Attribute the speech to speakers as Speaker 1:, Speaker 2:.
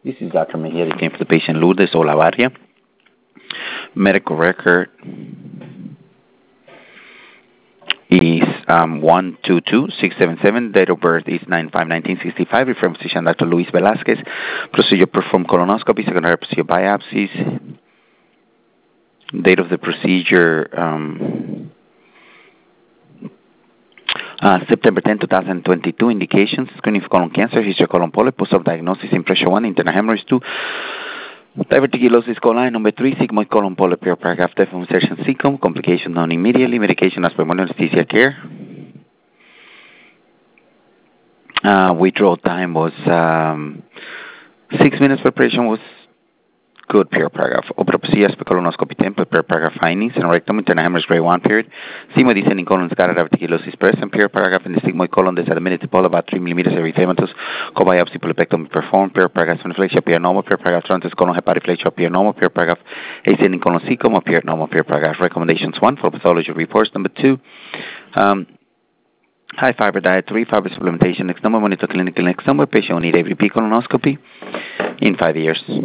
Speaker 1: This is Dr. Mejia. They came for the patient Lourdes Olavarria. Medical record is 122677. Date of birth is 9/5/1965. Referring physician Dr. Luis Velasquez. Procedure performed colonoscopy, secondary procedure biopsies. Date of the procedure September 10, 2022. Indications: screening for colon cancer, history of colon polyp, post-op diagnosis, impression 1, internal hemorrhage 2, diverticulosis coli, number 3, sigmoid colon polyp, paragraph death insertion cecum, complication known immediately, medication as per anesthesia care. Withdrawal time was 6 minutes. Preparation was good, per paragraph. Opera per colonoscopy template, per paragraph findings, and rectum, internal hemorrhage grade 1 period. Sigmoid descending colon scarred diverticulosis present, per paragraph, in the sigmoid colon, disseminated polyp about 3 millimeters erythematous, co-biopsy polypectomy performed, per paragraph, sphenoflexia appear normal, per paragraph, transverse colon hepatiflexia appear normal, per paragraph, ascending colon cecum appear normal, per paragraph. Recommendations 1 for pathology reports. Number 2, high fiber diet, 3 fiber supplementation, next number, monitor clinical next number, patient will need a repeat colonoscopy in 5 years.